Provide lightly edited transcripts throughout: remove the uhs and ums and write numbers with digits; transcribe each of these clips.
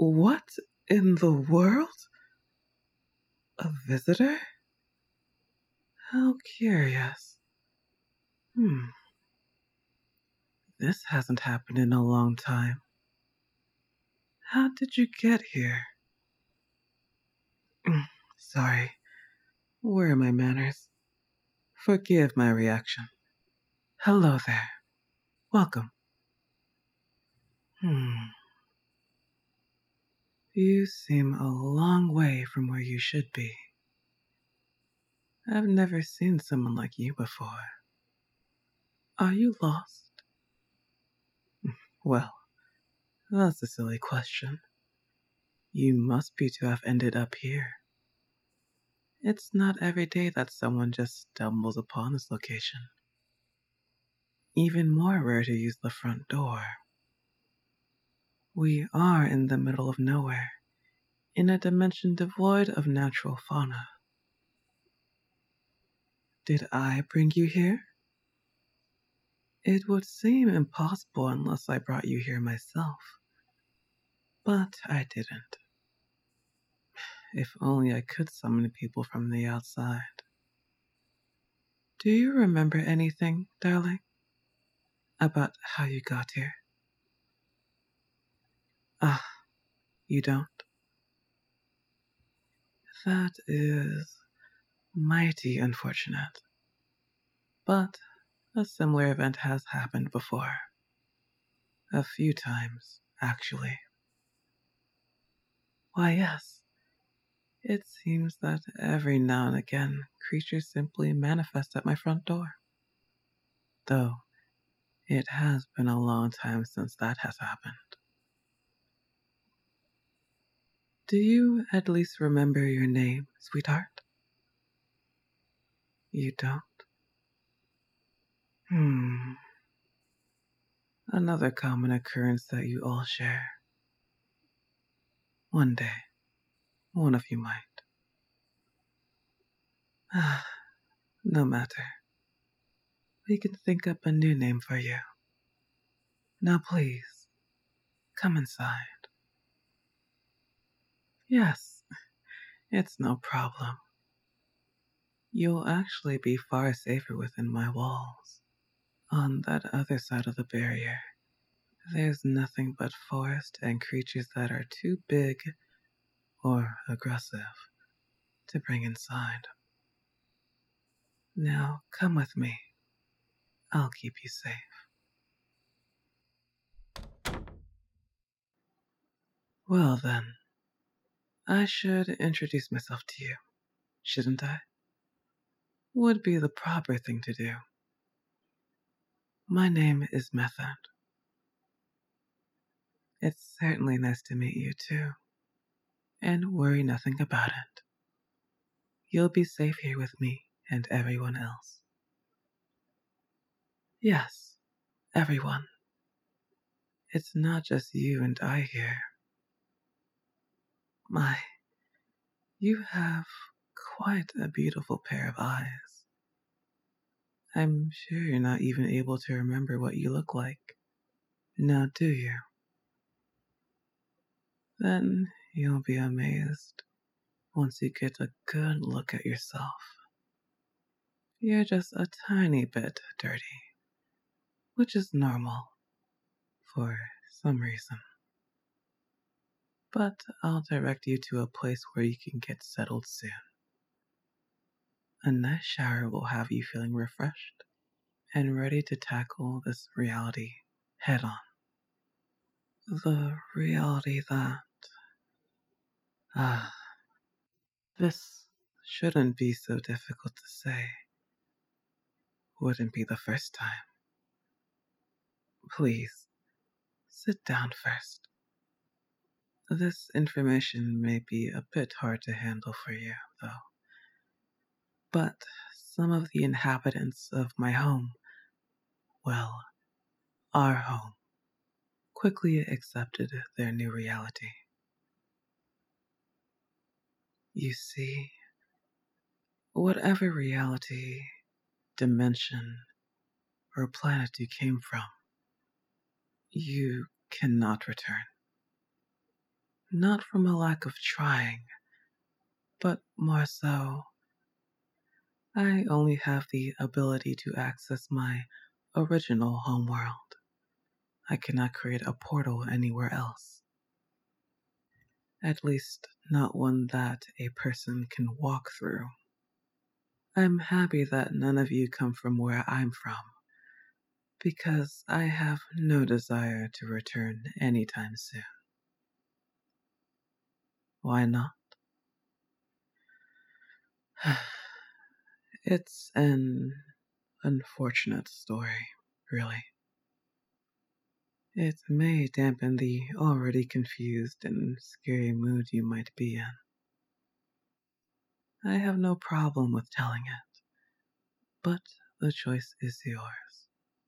What in the world? A visitor? How curious. This hasn't happened in a long time. How did you get here? Sorry. Where are my manners? Forgive my reaction. Hello there. Welcome. You seem a long way from where you should be. I've never seen someone like you before. Are you lost? Well, that's a silly question. You must be to have ended up here. It's not every day that someone just stumbles upon this location. Even more rare to use the front door. We are in the middle of nowhere, in a dimension devoid of natural fauna. Did I bring you here? It would seem impossible unless I brought you here myself. But I didn't. If only I could summon people from the outside. Do you remember anything, darling? About how you got here? Ah, you don't? That is mighty unfortunate. But a similar event has happened before. A few times, actually. Why, yes. It seems that every now and again, creatures simply manifest at my front door. Though, it has been a long time since that has happened. Do you at least remember your name, sweetheart? You don't? Another common occurrence that you all share. One day, one of you might. No matter. We can think up a new name for you. Now please, come inside. Yes, it's no problem. You'll actually be far safer within my walls. On that other side of the barrier, there's nothing but forest and creatures that are too big or aggressive to bring inside. Now come with me. I'll keep you safe. Well then, I should introduce myself to you, shouldn't I? Would be the proper thing to do. My name is Method. It's certainly nice to meet you too. And worry nothing about it. You'll be safe here with me and everyone else. Yes, everyone. It's not just you and I here. You have quite a beautiful pair of eyes. I'm sure you're not even able to remember what you look like. Now do you? Then you'll be amazed once you get a good look at yourself. You're just a tiny bit dirty, which is normal for some reason. But I'll direct you to a place where you can get settled soon. A nice shower will have you feeling refreshed and ready to tackle this reality head on. The reality that, this shouldn't be so difficult to say. Wouldn't be the first time. Please, sit down first. This information may be a bit hard to handle for you, though. But some of the inhabitants of my home, well, our home, quickly accepted their new reality. You see, whatever reality, dimension, or planet you came from, you cannot return. not from a lack of trying, but more so, I only have the ability to access my original homeworld. I cannot create a portal anywhere else. At least, not one that a person can walk through. I'm happy that none of you come from where I'm from, because I have no desire to return anytime soon. Why not? It's an unfortunate story, really. It may dampen the already confused and scary mood you might be in. I have no problem with telling it, but the choice is yours.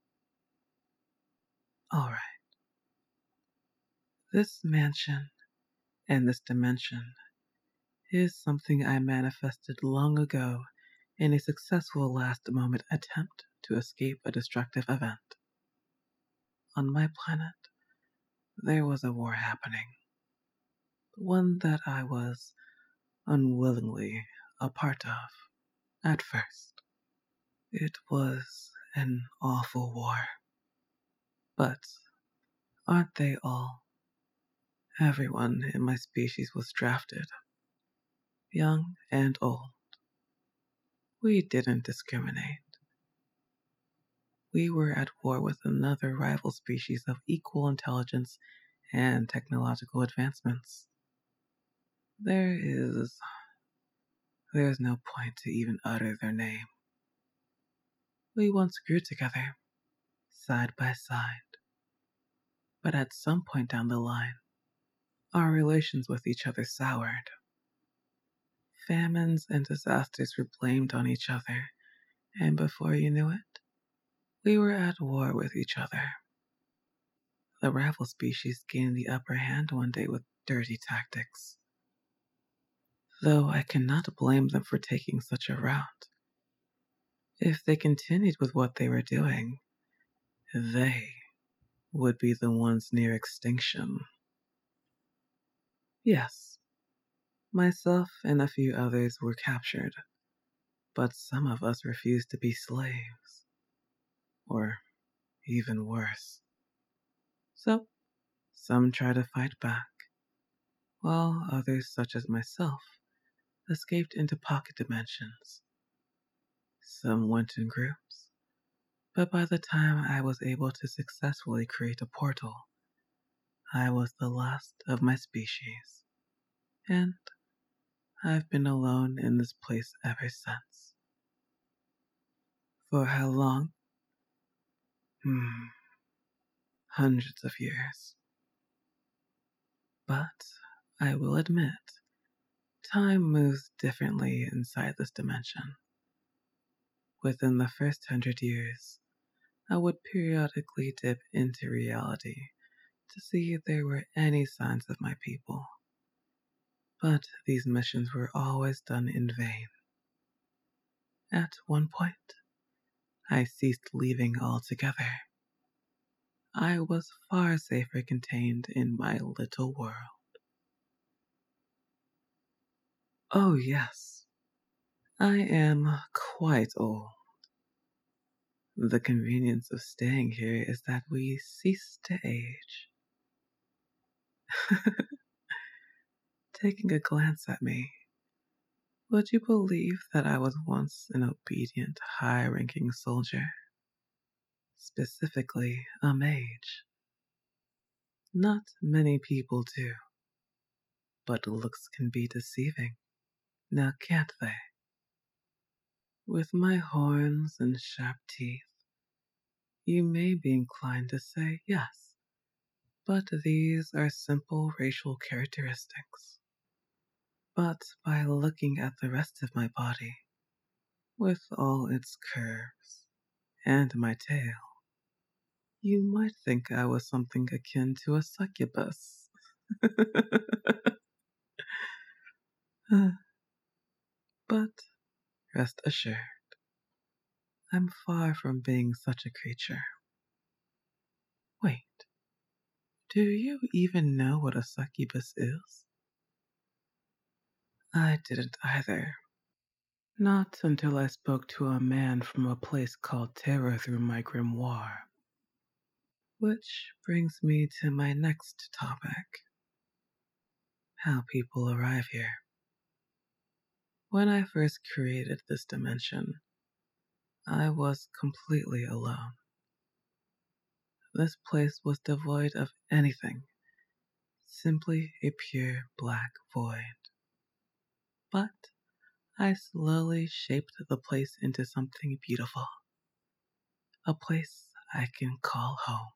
Alright. This mansion and this dimension is something I manifested long ago in a successful last-moment attempt to escape a destructive event. On my planet, there was a war happening, one that I was unwillingly a part of at first. It was an awful war. But aren't they all? Everyone in my species was drafted, young and old. We didn't discriminate. We were at war with another rival species of equal intelligence and technological advancements. There's no point to even utter their name. We once grew together, side by side. But at some point down the line, our relations with each other soured. Famines and disasters were blamed on each other, and before you knew it, we were at war with each other. The rival species gained the upper hand one day with dirty tactics. Though I cannot blame them for taking such a route. If they continued with what they were doing, they would be the ones near extinction. Yes, myself and a few others were captured, but some of us refused to be slaves. Or even worse. So, some tried to fight back, while others, such as myself, escaped into pocket dimensions. Some went in groups, but by the time I was able to successfully create a portal, I was the last of my species, and I've been alone in this place ever since. For how long? Hundreds of years. But I will admit, time moves differently inside this dimension. Within the first 100 years, I would periodically dip into reality to see if there were any signs of my people. But these missions were always done in vain. At one point, I ceased leaving altogether. I was far safer contained in my little world. Oh yes, I am quite old. The convenience of staying here is that we cease to age. Taking a glance at me, would you believe that I was once an obedient, high-ranking soldier? Specifically, a mage. Not many people do, but looks can be deceiving, now can't they? With my horns and sharp teeth, you may be inclined to say yes, but these are simple racial characteristics. But by looking at the rest of my body, with all its curves, and my tail, you might think I was something akin to a succubus. But rest assured, I'm far from being such a creature. Wait, Do you even know what a succubus is? I didn't either. Not until I spoke to a man from a place called Terror through my grimoire. Which brings me to my next topic. How people arrive here. When I first created this dimension, I was completely alone. This place was devoid of anything, simply a pure black void. But I slowly shaped the place into something beautiful, a place I can call home.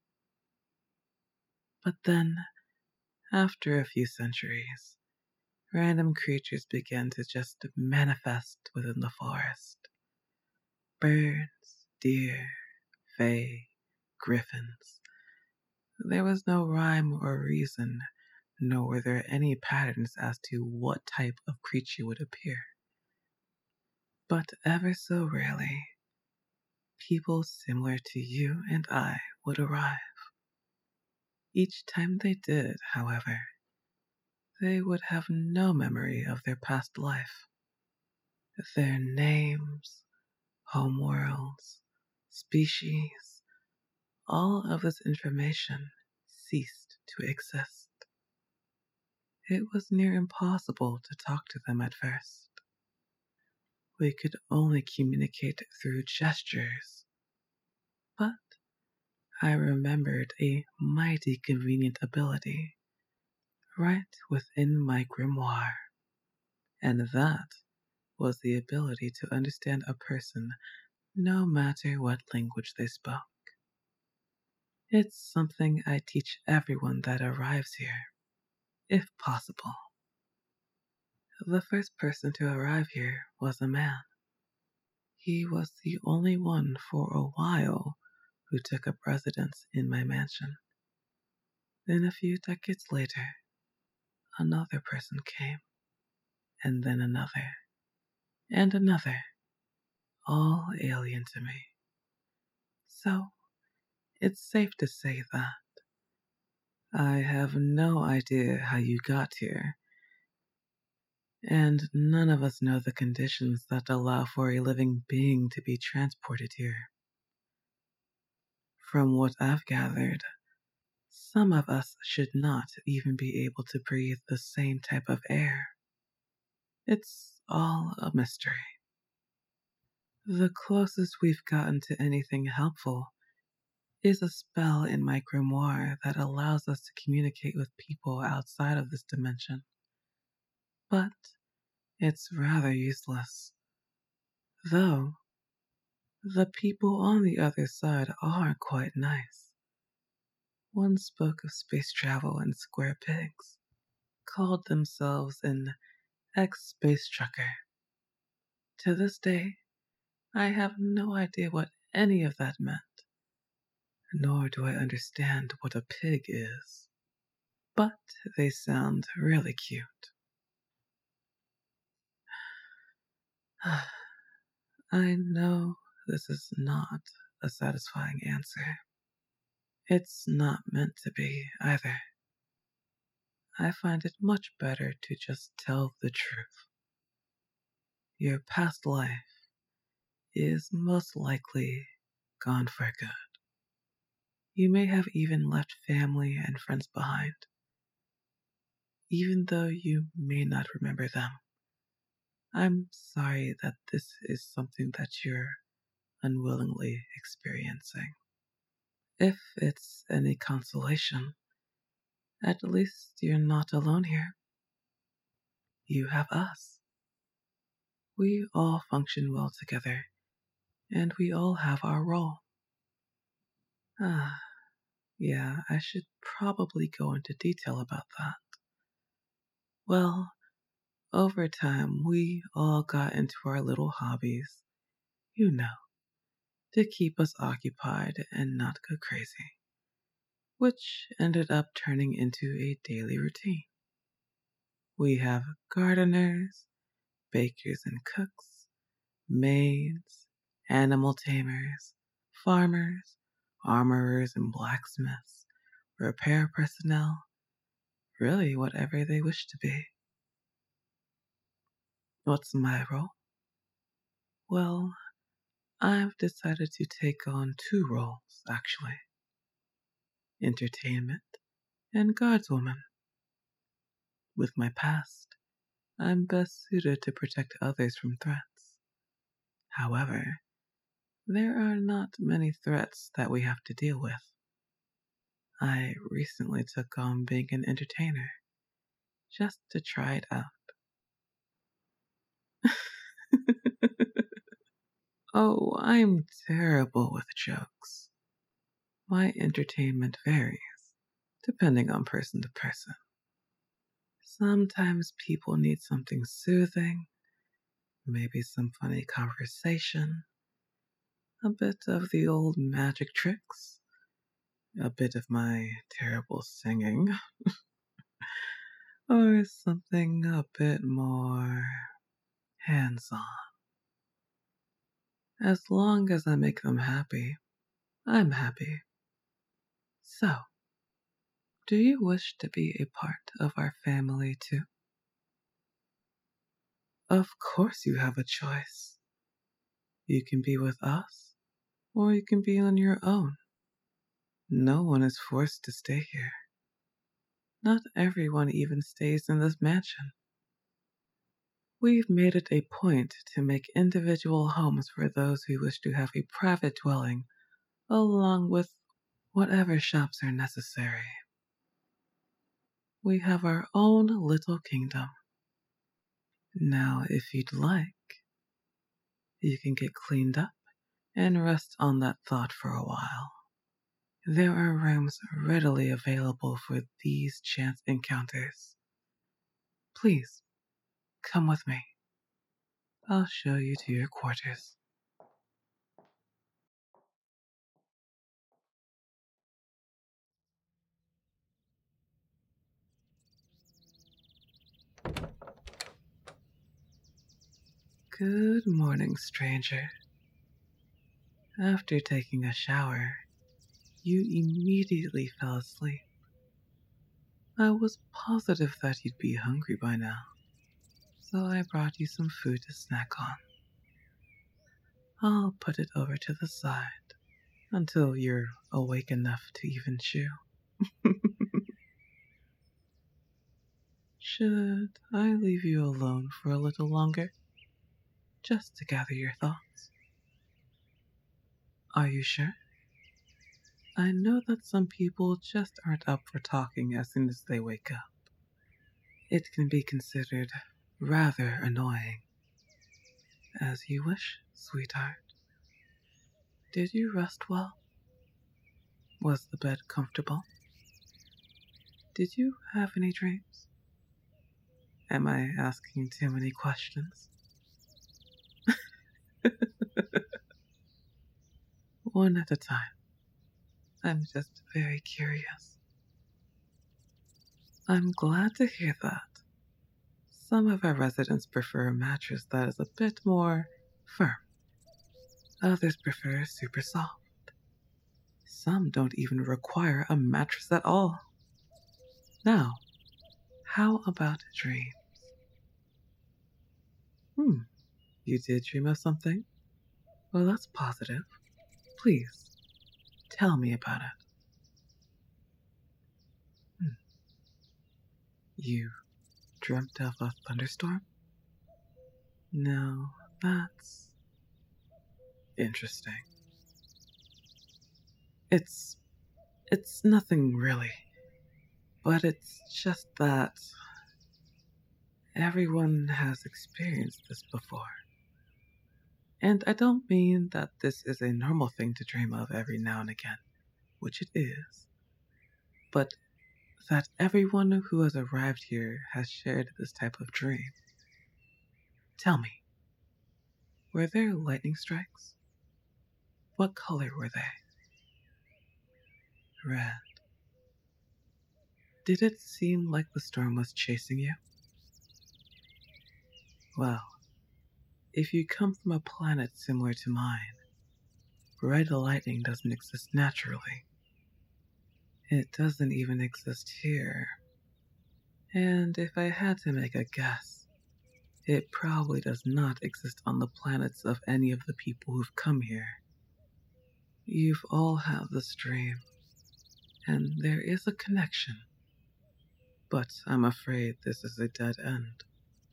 But then, after a few centuries, random creatures began to just manifest within the forest. Birds, deer, fae, griffins. There was no rhyme or reason, nor were there any patterns as to what type of creature would appear. But ever so rarely, people similar to you and I would arrive. Each time they did, however, they would have no memory of their past life. Their names, homeworlds, species, all of this information ceased to exist. It was near impossible to talk to them at first. We could only communicate through gestures. But I remembered a mighty convenient ability right within my grimoire, and that was the ability to understand a person no matter what language they spoke. It's something I teach everyone that arrives here, if possible. The first person to arrive here was a man. He was the only one for a while who took up residence in my mansion. Then a few decades later, another person came, and then another, and another, all alien to me. So, it's safe to say that I have no idea how you got here, and none of us know the conditions that allow for a living being to be transported here. From what I've gathered, some of us should not even be able to breathe the same type of air. It's all a mystery. The closest we've gotten to anything helpful is a spell in my grimoire that allows us to communicate with people outside of this dimension. But it's rather useless. Though, the people on the other side are quite nice. One spoke of space travel and square pegs, called themselves an ex-space trucker. To this day, I have no idea what any of that meant, nor do I understand what a pig is. But they sound really cute. I know this is not a satisfying answer. It's not meant to be either. I find it much better to just tell the truth. Your past life is most likely gone for good. You may have even left family and friends behind, even though you may not remember them. I'm sorry that this is something that you're unwillingly experiencing. If it's any consolation, at least you're not alone here. You have us. We all function well together, and we all have our role. Yeah, I should probably go into detail about that. Well, over time, we all got into our little hobbies, you know, to keep us occupied and not go crazy, which ended up turning into a daily routine. We have gardeners, bakers and cooks, maids, animal tamers, farmers, armorers, and blacksmiths, repair personnel, really whatever they wish to be. What's my role? Well, I've decided to take on two roles, actually: entertainment and guardswoman. With my past, I'm best suited to protect others from threats. However, there are not many threats that we have to deal with. I recently took on being an entertainer, just to try it out. Oh, I'm terrible with jokes. My entertainment varies, depending on person to person. Sometimes people need something soothing, maybe some funny conversation, a bit of the old magic tricks, a bit of my terrible singing, or something a bit more hands-on. As long as I make them happy, I'm happy. So, do you wish to be a part of our family too? Of course you have a choice. You can be with us, or you can be on your own. No one is forced to stay here. Not everyone even stays in this mansion. We've made it a point to make individual homes for those who wish to have a private dwelling, along with whatever shops are necessary. We have our own little kingdom. Now, if you'd like, you can get cleaned up and rest on that thought for a while. There are rooms readily available for these chance encounters. Please, come with me. I'll show you to your quarters. Good morning, stranger. After taking a shower, you immediately fell asleep. I was positive that you'd be hungry by now, so I brought you some food to snack on. I'll put it over to the side until you're awake enough to even chew. Should I leave you alone for a little longer, just to gather your thoughts? Are you sure? I know that some people just aren't up for talking as soon as they wake up. It can be considered rather annoying. As you wish, sweetheart. Did you rest well? Was the bed comfortable? Did you have any dreams? Am I asking too many questions? One at a time. I'm just very curious. I'm glad to hear that. Some of our residents prefer a mattress that is a bit more firm. Others prefer super soft. Some don't even require a mattress at all. Now, how about dreams? You did dream of something? Well, that's positive. Please, tell me about it. You dreamt of a thunderstorm? No, that's interesting. It's nothing really, but it's just that everyone has experienced this before. And I don't mean that this is a normal thing to dream of every now and again, which it is, but that everyone who has arrived here has shared this type of dream. Tell me, were there lightning strikes? What color were they? Red. Did it seem like the storm was chasing you? Well, if you come from a planet similar to mine, red lightning doesn't exist naturally. It doesn't even exist here. And if I had to make a guess, it probably does not exist on the planets of any of the people who've come here. You've all had this dream, and there is a connection. But I'm afraid this is a dead end.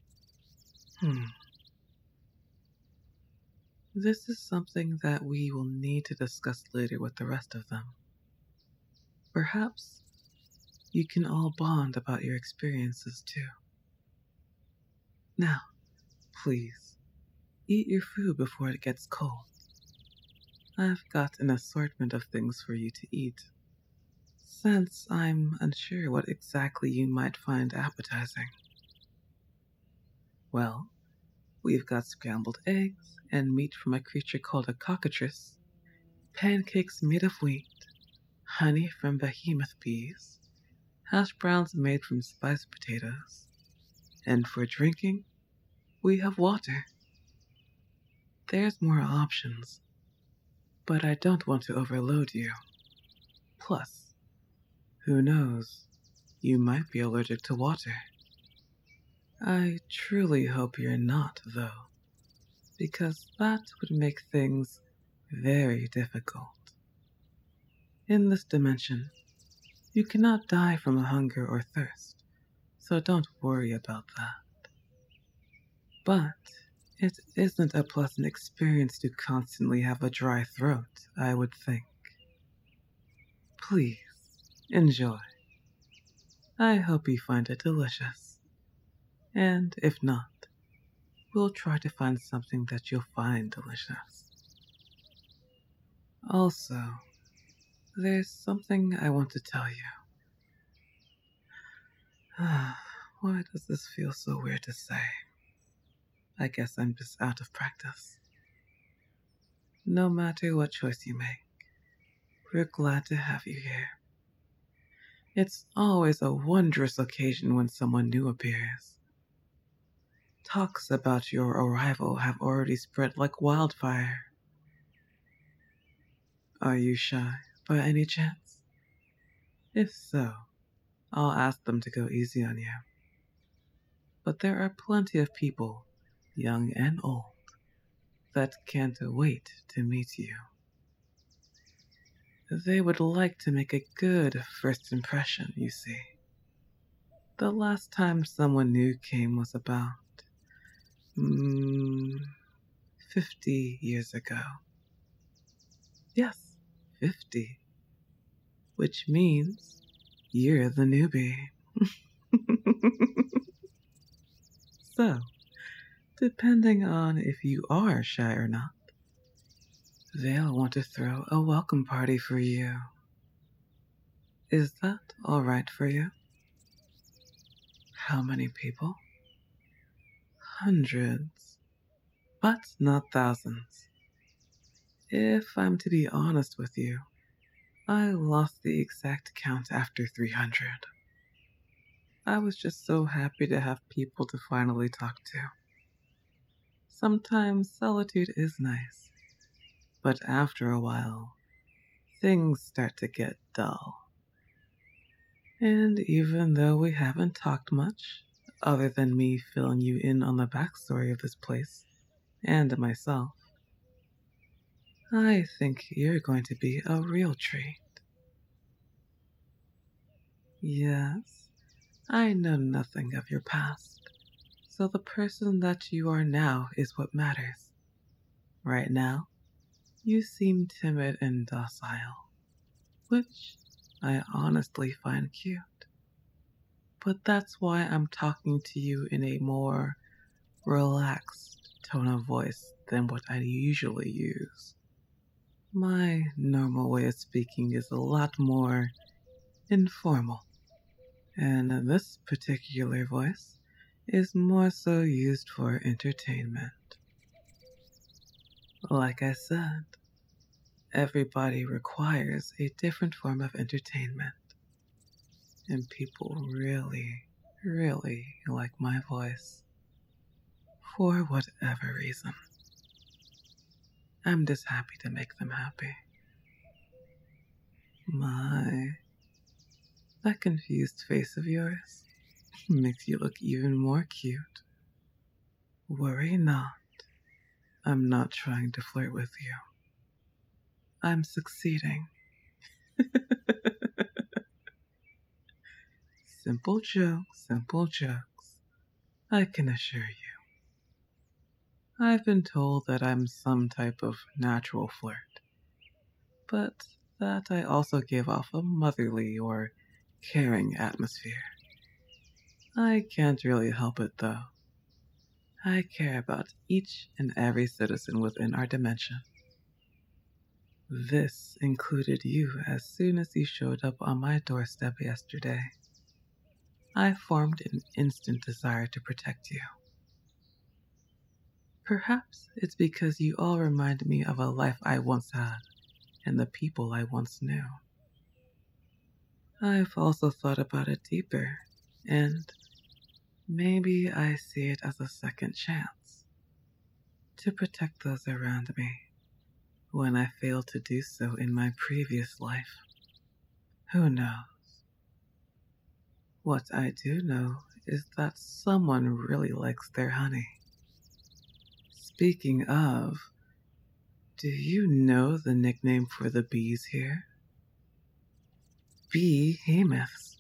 This is something that we will need to discuss later with the rest of them. Perhaps you can all bond about your experiences too. Now, please, eat your food before it gets cold. I've got an assortment of things for you to eat, since I'm unsure what exactly you might find appetizing. Well, we've got scrambled eggs and meat from a creature called a cockatrice, pancakes made of wheat, honey from behemoth bees, hash browns made from spiced potatoes, and for drinking, we have water. There's more options, but I don't want to overload you. Plus, who knows, you might be allergic to water. I truly hope you're not, though, because that would make things very difficult. In this dimension, you cannot die from hunger or thirst, so don't worry about that. But it isn't a pleasant experience to constantly have a dry throat, I would think. Please, enjoy. I hope you find it delicious. And if not, we'll try to find something that you'll find delicious. Also, there's something I want to tell you. Why does this feel so weird to say? I guess I'm just out of practice. No matter what choice you make, we're glad to have you here. It's always a wondrous occasion when someone new appears. Talks about your arrival have already spread like wildfire. Are you shy, by any chance? If so, I'll ask them to go easy on you. But there are plenty of people, young and old, that can't wait to meet you. They would like to make a good first impression, you see. The last time someone new came was about 50 years ago. Yes, 50. Which means you're the newbie. So, depending on if you are shy or not, they'll want to throw a welcome party for you. Is that all right for you? How many people? Hundreds, but not thousands. If I'm to be honest with you, I lost the exact count after 300. I was just so happy to have people to finally talk to. Sometimes solitude is nice, but after a while, things start to get dull. And even though we haven't talked much, other than me filling you in on the backstory of this place, and myself, I think you're going to be a real treat. Yes, I know nothing of your past, so the person that you are now is what matters. Right now, you seem timid and docile, which I honestly find cute. But that's why I'm talking to you in a more relaxed tone of voice than what I usually use. My normal way of speaking is a lot more informal, and this particular voice is more so used for entertainment. Like I said, everybody requires a different form of entertainment, and people really, really like my voice. For whatever reason. I'm just happy to make them happy. My, That confused face of yours makes you look even more cute. Worry not. I'm not trying to flirt with you. I'm succeeding. Simple jokes, I can assure you. I've been told that I'm some type of natural flirt, but that I also give off a motherly or caring atmosphere. I can't really help it though. I care about each and every citizen within our dimension. This included you as soon as you showed up on my doorstep yesterday. I formed an instant desire to protect you. Perhaps it's because you all remind me of a life I once had and the people I once knew. I've also thought about it deeper, and maybe I see it as a second chance to protect those around me when I failed to do so in my previous life. Who knows? What I do know is that someone really likes their honey. Speaking of, do you know the nickname for the bees here? Behemoths.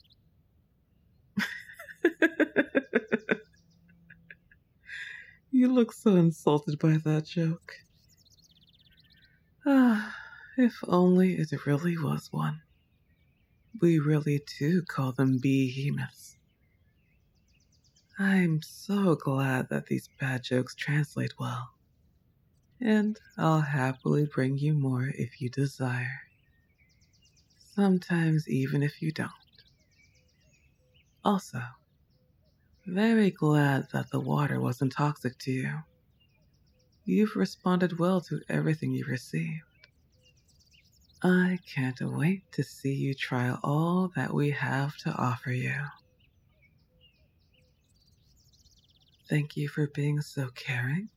You look so insulted by that joke. If only it really was one. We really do call them behemoths. I'm so glad that these bad jokes translate well. And I'll happily bring you more if you desire. Sometimes even if you don't. Also, very glad that the water wasn't toxic to you. You've responded well to everything you received. I can't wait to see you try all that we have to offer you. Thank you for being so caring.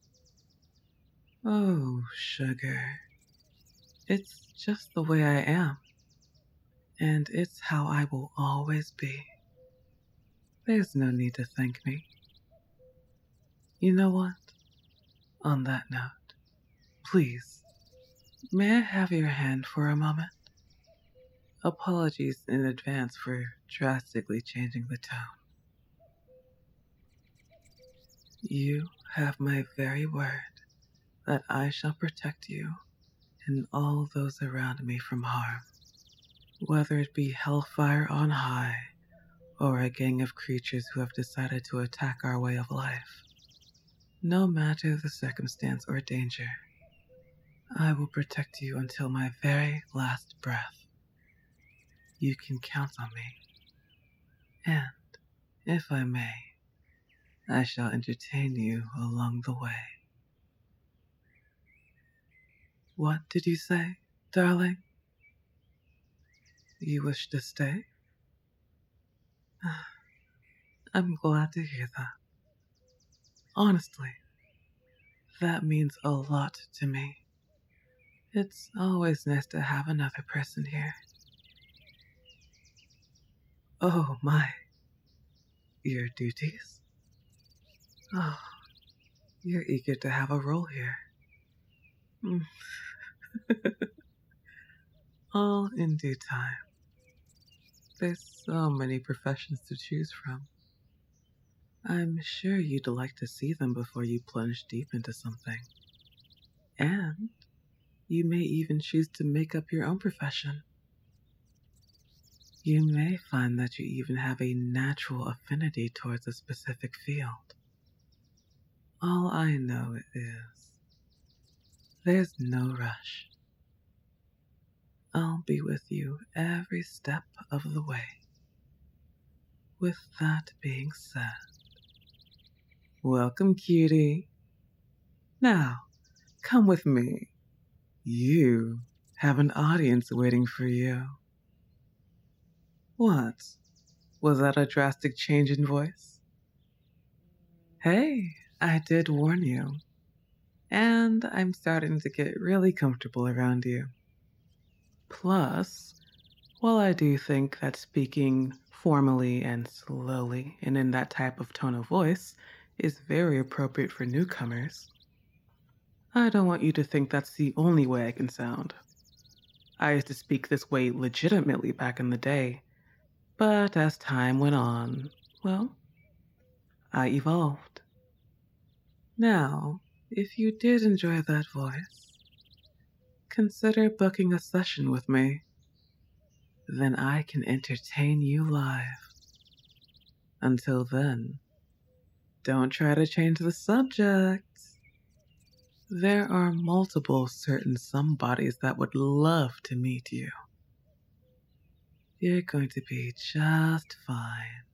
Oh, sugar. It's just the way I am. And it's how I will always be. There's no need to thank me. You know what? On that note, please, may I have your hand for a moment? Apologies in advance for drastically changing the tone. You have my very word that I shall protect you and all those around me from harm, whether it be hellfire on high or a gang of creatures who have decided to attack our way of life. No matter the circumstance or danger, I will protect you until my very last breath. You can count on me. And, if I may, I shall entertain you along the way. What did you say, darling? You wish to stay? I'm glad to hear that. Honestly, that means a lot to me. It's always nice to have another person here. Oh my, your duties? Oh, you're eager to have a role here. All in due time. There's so many professions to choose from. I'm sure you'd like to see them before you plunge deep into something. And you may even choose to make up your own profession. You may find that you even have a natural affinity towards a specific field. All I know is there's no rush. I'll be with you every step of the way. With that being said, welcome, cutie. Now, come with me. You have an audience waiting for you. What? Was that a drastic change in voice? Hey, I did warn you. And I'm starting to get really comfortable around you. Plus, while I do think that speaking formally and slowly, and in that type of tone of voice, is very appropriate for newcomers. I don't want you to think that's the only way I can sound. I used to speak this way legitimately back in the day, but as time went on, well, I evolved. Now, if you did enjoy that voice, consider booking a session with me. Then I can entertain you live. Until then, don't try to change the subject. There are multiple certain somebodies that would love to meet you. You're going to be just fine.